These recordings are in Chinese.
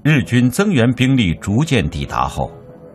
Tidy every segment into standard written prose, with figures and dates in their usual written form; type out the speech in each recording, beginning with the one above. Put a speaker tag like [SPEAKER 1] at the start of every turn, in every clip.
[SPEAKER 1] 日军增援兵力逐渐抵达后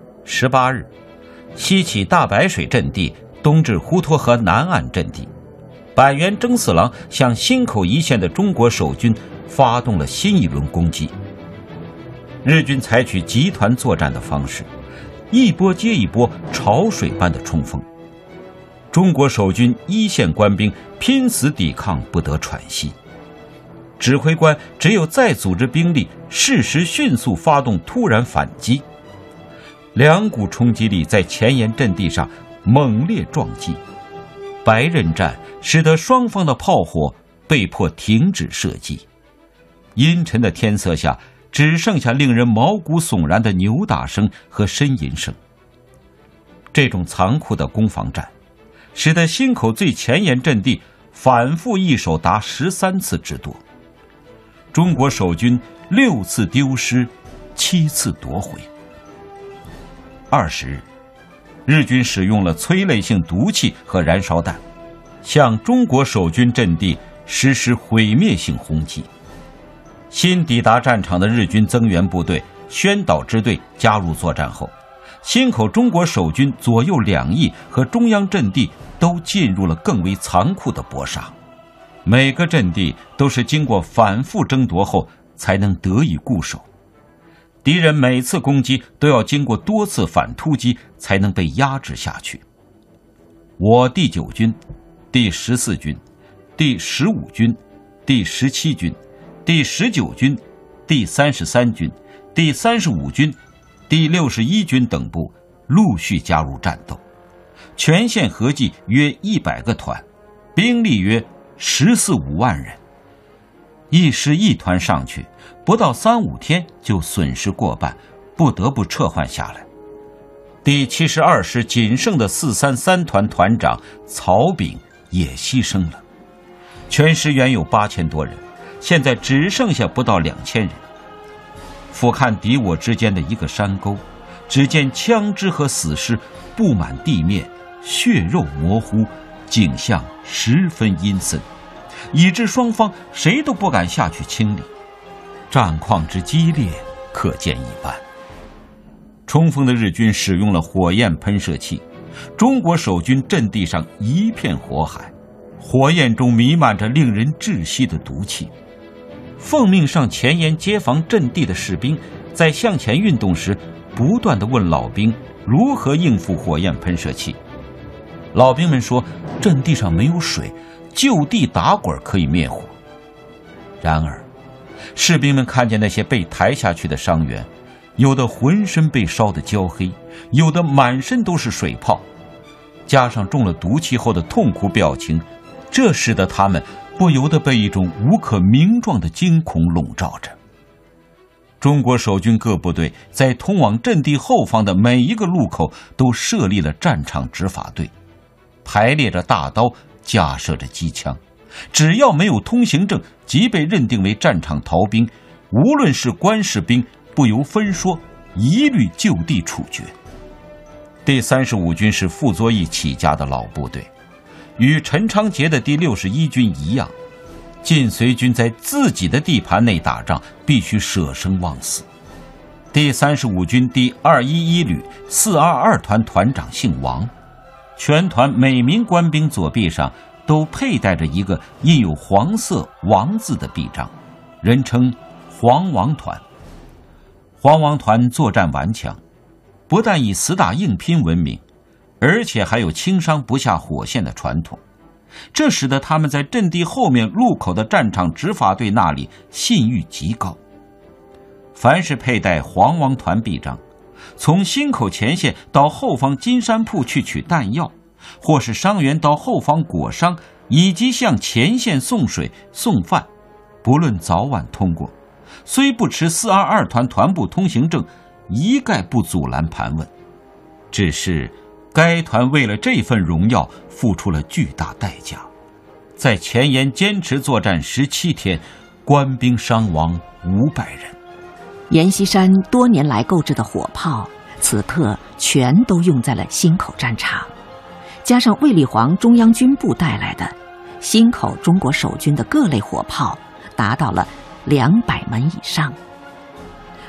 [SPEAKER 1] ，18日，西起大白水阵地，东至滹沱河南岸阵地，板垣征四郎向忻口一线的中国守军发动了新一轮攻击。日军采取集团作战的方式，一波接一波潮水般的冲锋。中国守军一线官兵拼死抵抗，不得喘息。指挥官只有再组织兵力，适时迅速发动突然反击。两股冲击力在前沿阵地上猛烈撞击，白刃战使得双方的炮火被迫停止射击。阴沉的天色下，只剩下令人毛骨悚然的扭打声和呻吟声。这种残酷的攻防战，使得忻口最前沿阵地反复易手达13次之多。中国守军6次丢失，7次夺回。20日，日军使用了催泪性毒气和燃烧弹，向中国守军阵地实施毁灭性轰击。新抵达战场的日军增援部队宣导支队加入作战后，忻口中国守军左右2翼和中央阵地都进入了更为残酷的搏杀。每个阵地都是经过反复争夺后才能得以固守，敌人每次攻击都要经过多次反突击才能被压制下去。我第9军、第14军、第15军、第17军、第19军、第33军、第35军、第61军等部陆续加入战斗，全线合计约100个团，兵力约14-15万人。一师一团上去，不到3-5天就损失过半，不得不撤换下来。第72师仅剩的433团团长曹炳也牺牲了。全师原有8000多人，现在只剩下不到2000人。俯瞰敌我之间的一个山沟，只见枪支和死尸布满地面，血肉模糊，景象十分阴森，以致双方谁都不敢下去清理。战况之激烈可见一斑。冲锋的日军使用了火焰喷射器，中国守军阵地上一片火海，火焰中弥漫着令人窒息的毒气。奉命上前沿接防阵地的士兵在向前运动时，不断地问老兵如何应付火焰喷射器。老兵们说，阵地上没有水，就地打滚可以灭火。然而士兵们看见那些被抬下去的伤员，有的浑身被烧得焦黑，有的满身都是水泡，加上中了毒气后的痛苦表情，这使得他们不由得被一种无可名状的惊恐笼罩着。中国守军各部队在通往阵地后方的每一个路口都设立了战场执法队，排列着大刀，架设着机枪，只要没有通行证，即被认定为战场逃兵，无论是官是兵，不由分说，一律就地处决。第35军是傅作义起家的老部队，与陈昌杰的第61军一样，晋绥军在自己的地盘内打仗必须舍生忘死。第35军第211旅422团团长姓王，全团每名官兵左臂上都佩戴着一个印有黄色王字的臂章，人称黄王团。黄王团作战顽强，不但以死打硬拼闻名，而且还有轻伤不下火线的传统，这使得他们在阵地后面路口的战场执法队那里信誉极高。凡是佩戴黄王团臂章，从忻口前线到后方金山铺去取弹药，或是伤员到后方裹伤，以及向前线送水送饭，不论早晚通过，虽不持422团团部通行证，一概不阻拦盘问。只是该团为了这份荣耀付出了巨大代价，在前沿坚持作战17天，官兵伤亡500人。
[SPEAKER 2] 阎锡山多年来购置的火炮，此刻全都用在了忻口战场，加上卫立煌中央军部带来的忻口中国守军的各类火炮，达到了200门以上。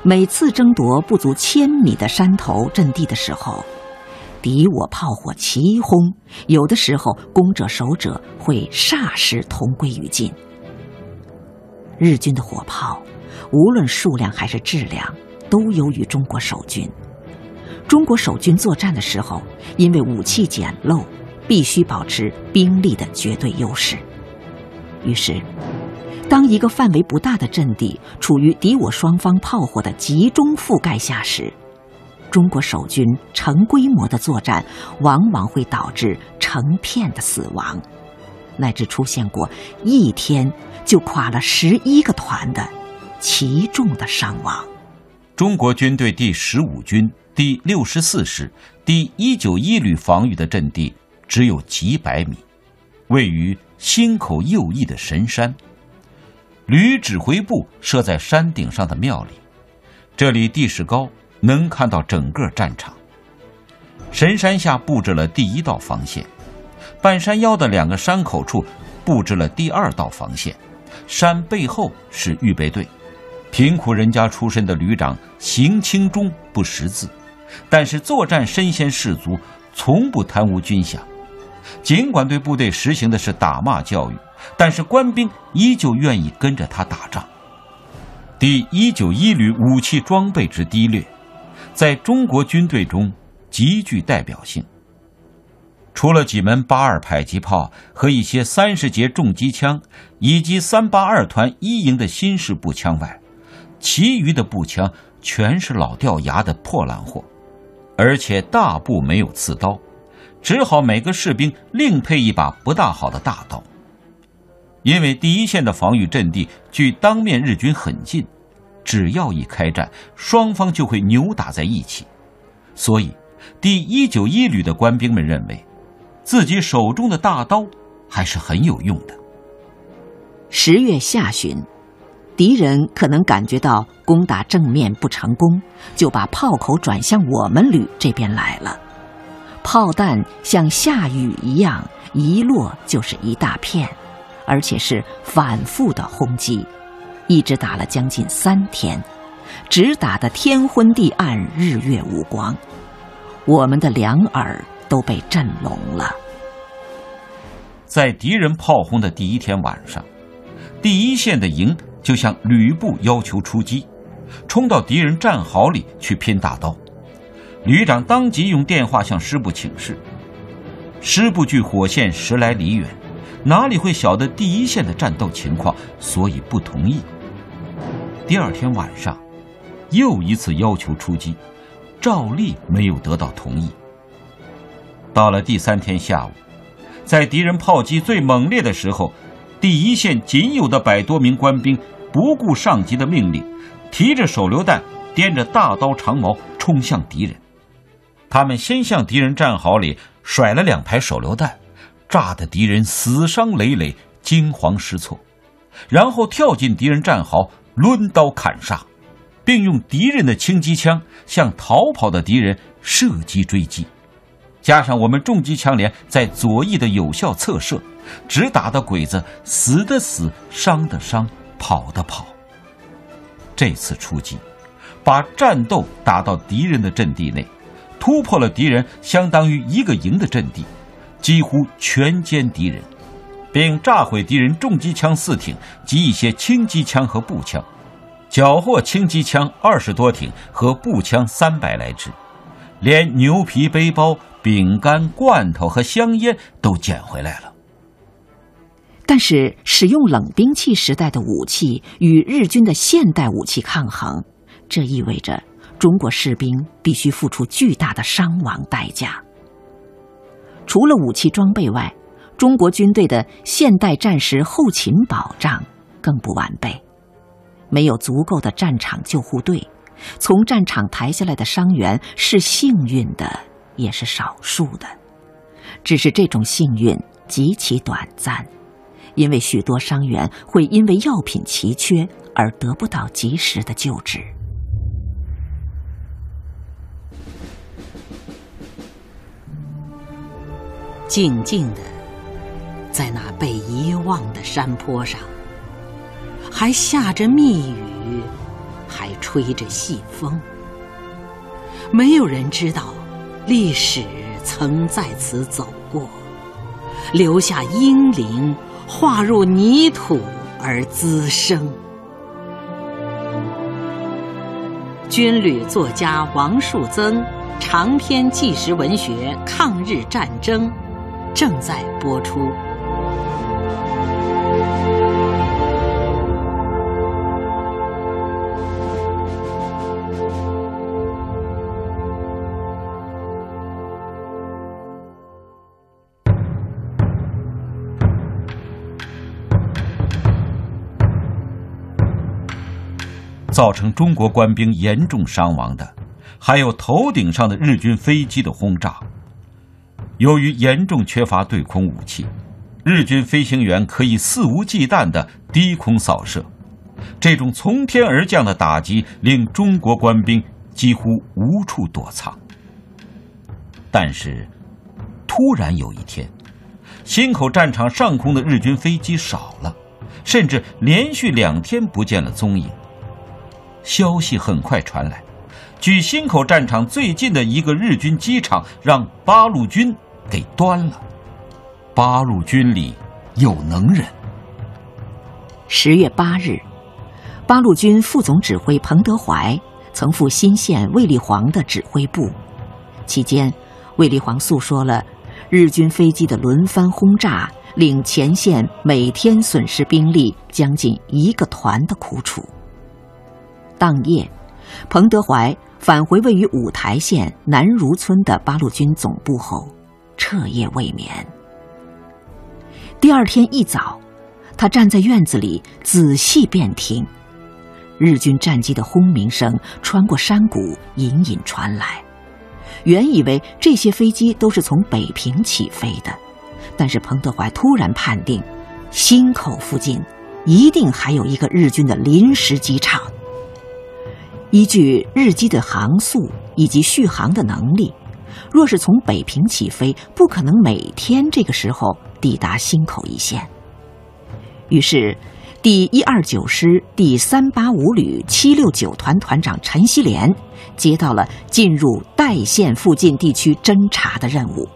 [SPEAKER 2] 每次争夺不足1000米的山头阵地的时候，敌我炮火齐轰，有的时候攻者守者会霎时同归于尽。日军的火炮无论数量还是质量都优于中国守军。中国守军作战的时候，因为武器简陋，必须保持兵力的绝对优势。于是当一个范围不大的阵地处于敌我双方炮火的集中覆盖下时，中国守军成规模的作战往往会导致成片的死亡，乃至出现过一天就垮了11个团的奇重的伤亡。
[SPEAKER 1] 中国军队第15军第64师第191旅防御的阵地只有几百米，位于忻口右翼的神山。旅指挥部设在山顶上的庙里，这里地势高，能看到整个战场。神山下布置了第1道防线，半山腰的2个山口处布置了第2道防线，山背后是预备队。贫苦人家出身的旅长行轻中不识字，但是作战身先士卒，从不贪污军饷。尽管对部队实行的是打骂教育，但是官兵依旧愿意跟着他打仗。第191旅武器装备之低劣，在中国军队中极具代表性。除了几门82迫击炮和一些30节重机枪，以及382团1营的新式步枪外，其余的步枪全是老掉牙的破烂货，而且大部没有刺刀，只好每个士兵另配一把不大好的大刀。因为第一线的防御阵地距当面日军很近，只要一开战，双方就会扭打在一起，所以第191旅的官兵们认为自己手中的大刀还是很有用的。
[SPEAKER 2] 10月下旬，敌人可能感觉到攻打正面不成功，就把炮口转向我们旅这边来了。炮弹像下雨一样，一落就是一大片，而且是反复的轰击，一直打了将近3天，直打得天昏地暗，日月无光。我们的2耳都被震聋了。
[SPEAKER 1] 在敌人炮轰的第1天晚上，第一线的营就向旅部要求出击，冲到敌人战壕里去拼大刀。旅长当即用电话向师部请示，师部距火线10来里远，哪里会晓得第一线的战斗情况，所以不同意。第2天晚上又一次要求出击，照例没有得到同意。到了第3天下午，在敌人炮击最猛烈的时候，第一线仅有的100多名官兵不顾上级的命令，提着手榴弹，掂着大刀长矛冲向敌人。他们先向敌人战壕里甩了2排手榴弹，炸得敌人死伤累累，惊慌失措，然后跳进敌人战壕，抡刀砍杀，并用敌人的轻机枪向逃跑的敌人射击追击，加上我们重机枪连在左翼的有效侧射，只打的鬼子死的死，伤的伤，跑的跑。这次出击把战斗打到敌人的阵地内，突破了敌人相当于1个营的阵地，几乎全歼敌人，并炸毁敌人重机枪4挺及一些轻机枪和步枪，缴获轻机枪20多挺和步枪300来支，连牛皮背包、饼干、罐头和香烟都捡回来了。
[SPEAKER 2] 但是使用冷兵器时代的武器与日军的现代武器抗衡，这意味着中国士兵必须付出巨大的伤亡代价。除了武器装备外，中国军队的现代战时后勤保障更不完备，没有足够的战场救护队，从战场抬下来的伤员是幸运的，也是少数的。只是这种幸运极其短暂，因为许多伤员会因为药品奇缺而得不到及时的救治。
[SPEAKER 3] 静静的在那被遗忘的山坡上，还下着密雨， 还吹着细风。没有人知道，历史曾在此走过，留下英灵，化入泥土而滋生。军旅作家王树增长篇纪实文学《抗日战争》正在播出。
[SPEAKER 1] 造成中国官兵严重伤亡的，还有头顶上的日军飞机的轰炸。由于严重缺乏对空武器，日军飞行员可以肆无忌惮地低空扫射，这种从天而降的打击令中国官兵几乎无处躲藏。但是，突然有一天，忻口战场上空的日军飞机少了，甚至连续2天不见了踪影。消息很快传来，距忻口战场最近的一个日军机场让八路军给端了。八路军里有能人。
[SPEAKER 2] 10月8日，八路军副总指挥彭德怀曾赴新县卫立煌的指挥部，期间卫立煌诉说了日军飞机的轮番轰炸令前线每天损失兵力将近1个团的苦楚。当夜，彭德怀返回位于五台县南如村的八路军总部后，彻夜未眠。第2天一早，他站在院子里仔细辨听，日军战机的轰鸣声穿过山谷隐隐传来。原以为这些飞机都是从北平起飞的，但是彭德怀突然判定，忻口附近一定还有一个日军的临时机场。依据日机的航速以及续航的能力，若是从北平起飞，不可能每天这个时候抵达忻口一线。于是第129师第385旅769团团长陈锡联接到了进入代县附近地区侦察的任务。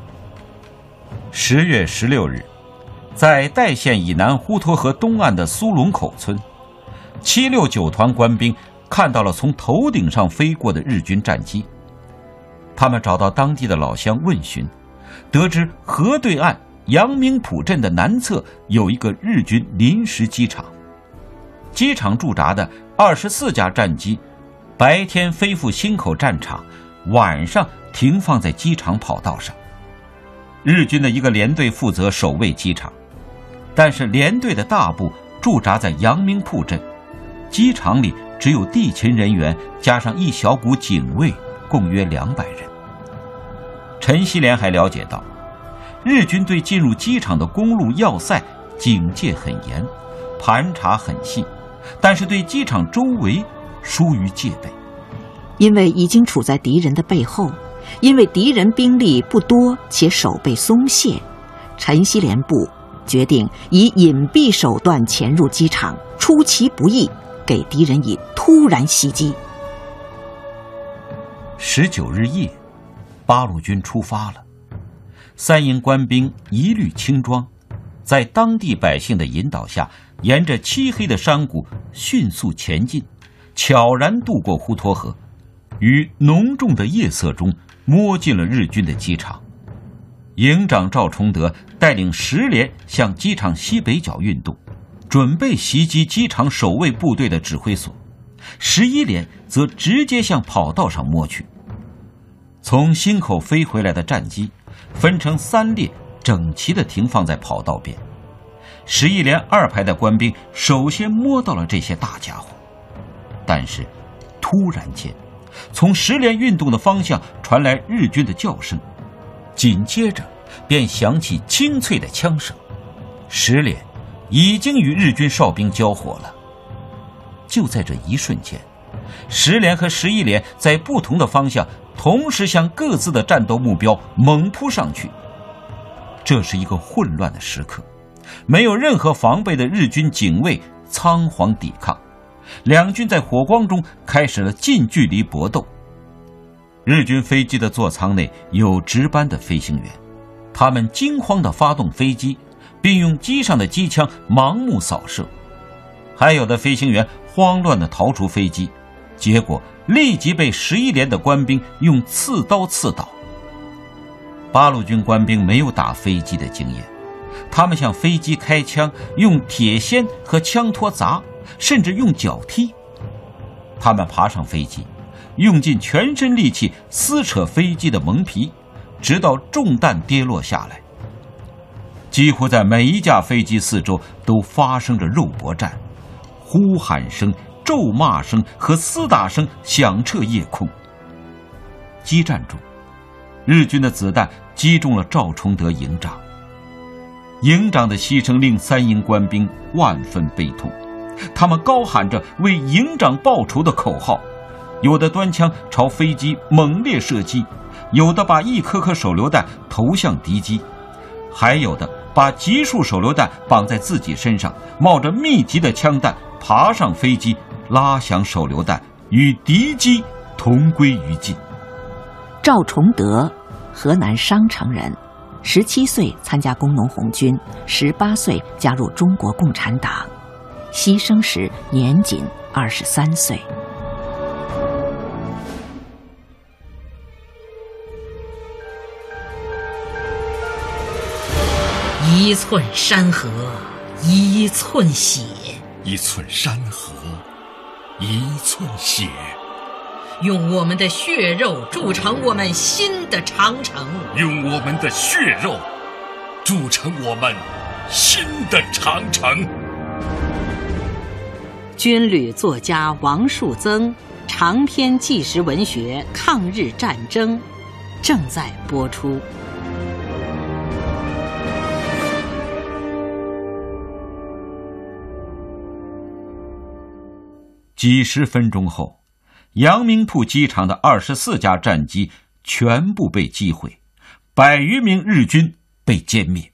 [SPEAKER 1] 10月16日，在代县以南呼沱河东岸的苏龙口村，769团官兵看到了从头顶上飞过的日军战机。他们找到当地的老乡问询，得知河对岸阳明浦镇的南侧有一个日军临时机场，机场驻扎的24架战机白天飞赴忻口战场，晚上停放在机场跑道上。日军的一个连队负责守卫机场，但是连队的大部驻扎在阳明浦镇，机场里只有地勤人员加上一小股警卫，共约200人。陈锡联还了解到，日军对进入机场的公路要塞警戒很严，盘查很细，但是对机场周围疏于戒备。
[SPEAKER 2] 因为已经处在敌人的背后，因为敌人兵力不多且守备松懈，陈锡联部决定以隐蔽手段潜入机场，出其不意，给敌人以突然袭击。
[SPEAKER 1] 19日夜，八路军出发了。3营官兵一律轻装，在当地百姓的引导下，沿着漆黑的山谷迅速前进，悄然渡过呼沱河，于浓重的夜色中摸进了日军的机场。营长赵崇德带领10连向机场西北角运动，准备袭击机场守卫部队的指挥所。11连则直接向跑道上摸去。从忻口飞回来的战机分成3列，整齐地停放在跑道边。11连2排的官兵首先摸到了这些大家伙，但是突然间，从10连运动的方向传来日军的叫声，紧接着便响起清脆的枪声。10连已经与日军哨兵交火了。就在这一瞬间，10连和11连在不同的方向同时向各自的战斗目标猛扑上去。这是一个混乱的时刻，没有任何防备的日军警卫仓皇抵抗， 两军在火光中开始了近距离搏斗。日军飞机的座舱内有值班的飞行员，他们惊慌地发动飞机，并用机上的机枪盲目扫射。还有的飞行员慌乱地逃出飞机，结果立即被11连的官兵用刺刀刺倒。八路军官兵没有打飞机的经验，他们向飞机开枪，用铁锨和枪托砸，甚至用脚踢。他们爬上飞机，用尽全身力气撕扯飞机的蒙皮，直到中弹跌落下来。几乎在每一架飞机四周都发生着肉搏战，呼喊声、咒骂声和厮打声响彻夜空。激战中，日军的子弹击中了赵崇德营长。营长的牺牲令三营官兵万分悲痛，他们高喊着为营长报仇的口号，有的端枪朝飞机猛烈射击，有的把一颗颗手榴弹投向敌机，还有的把集束手榴弹绑在自己身上，冒着密集的枪弹爬上飞机，拉响手榴弹，与敌机同归于尽。
[SPEAKER 2] 赵崇德，河南商城人，17岁参加工农红军，18岁加入中国共产党，牺牲时年仅23岁。
[SPEAKER 3] 一寸山河一寸血，
[SPEAKER 4] 一寸山河一寸血，
[SPEAKER 3] 用我们的血肉筑成我们新的长城，
[SPEAKER 4] 用我们的血肉筑成我们新的长城。
[SPEAKER 3] 军旅作家王树增长篇纪实文学《抗日战争》正在播出。
[SPEAKER 1] 几十分钟后，阳明铺机场的24架战机全部被击毁，100余名日军被歼灭。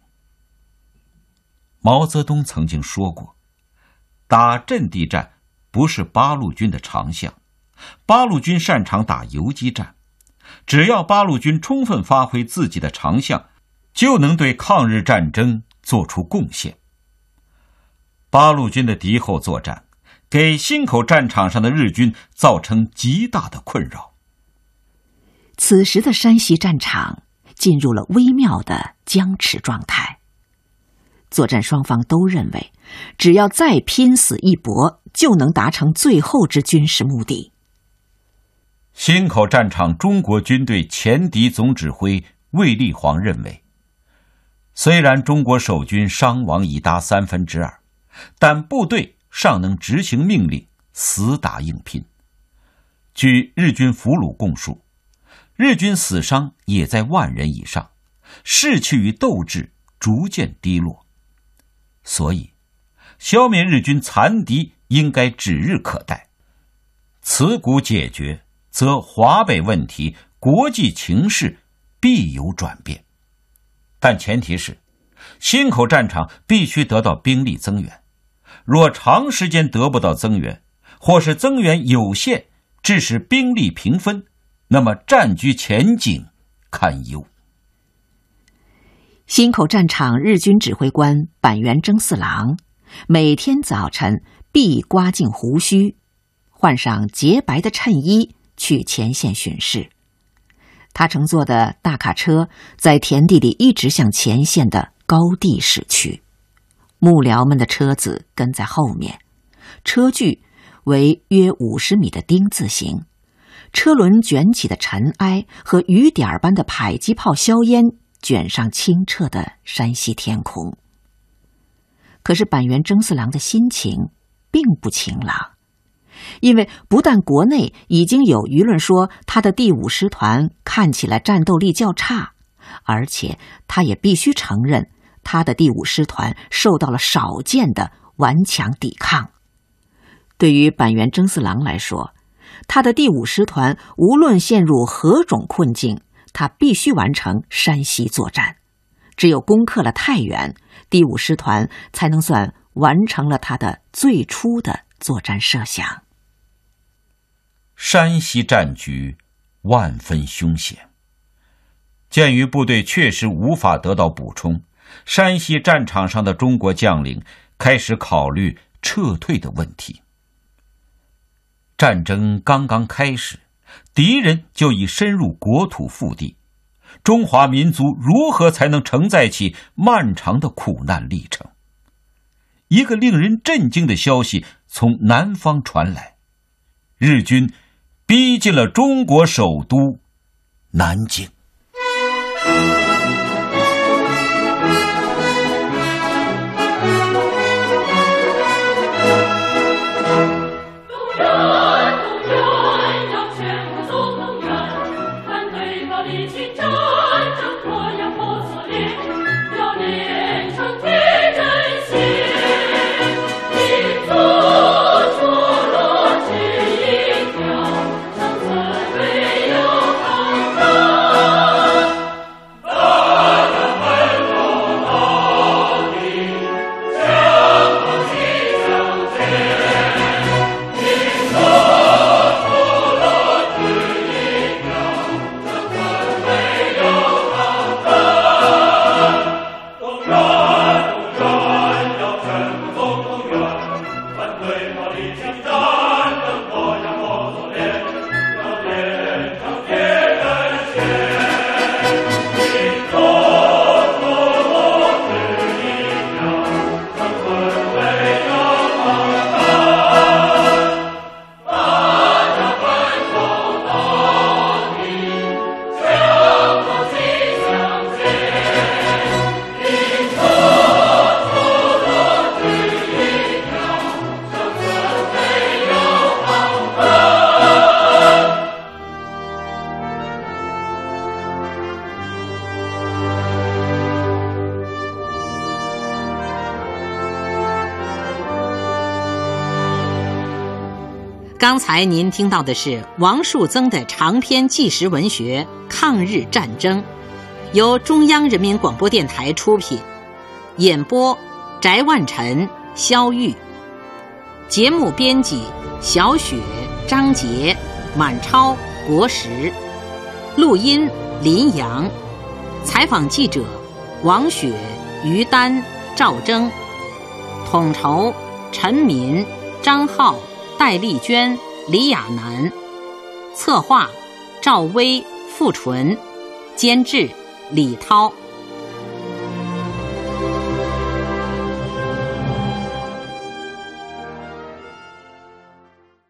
[SPEAKER 1] 毛泽东曾经说过，打阵地战不是八路军的长项，八路军擅长打游击战，只要八路军充分发挥自己的长项，就能对抗日战争做出贡献。八路军的敌后作战给忻口战场上的日军造成极大的困扰。
[SPEAKER 2] 此时的山西战场进入了微妙的僵持状态。作战双方都认为，只要再拼死一搏，就能达成最后之军事目的。
[SPEAKER 1] 忻口战场中国军队前敌总指挥卫立煌认为，虽然中国守军伤亡已达2/3，但部队尚能执行命令，死打硬拼。据日军俘虏供述，日军死伤也在10000人以上，士气与斗志逐渐低落。所以，消灭日军残敌应该指日可待。此股解决，则华北问题、国际情势必有转变。但前提是，忻口战场必须得到兵力增援。若长时间得不到增援，或是增援有限，致使兵力平分，那么战局前景堪忧。
[SPEAKER 2] 忻口战场日军指挥官板垣征四郎每天早晨必刮净胡须，换上洁白的衬衣去前线巡视。他乘坐的大卡车在田地里一直向前线的高地驶去，幕僚们的车子跟在后面，车距为约50米的丁字形，车轮卷起的尘埃和雨点般的迫击炮硝烟卷上清澈的山西天空。可是板垣征四郎的心情并不晴朗，因为不但国内已经有舆论说他的第5师团看起来战斗力较差，而且他也必须承认他的第5师团受到了少见的顽强抵抗。对于板垣征四郎来说，他的第5师团无论陷入何种困境，他必须完成山西作战。只有攻克了太原，第5师团才能算完成了他的最初的作战设想。
[SPEAKER 1] 山西战局万分凶险。鉴于部队确实无法得到补充，山西战场上的中国将领开始考虑撤退的问题。战争刚刚开始，敌人就已深入国土腹地，中华民族如何才能承载起漫长的苦难历程？一个令人震惊的消息从南方传来，日军逼近了中国首都南京。
[SPEAKER 3] 刚才您听到的是王树增的长篇纪实文学《抗日战争》，由中央人民广播电台出品，演播翟万晨、肖玉，节目编辑小雪、张杰、满超、国实，录音林阳，采访记者王雪、于丹、赵征，统筹陈民、张浩、戴丽娟、李亚楠，策划赵薇、付纯，监制李涛。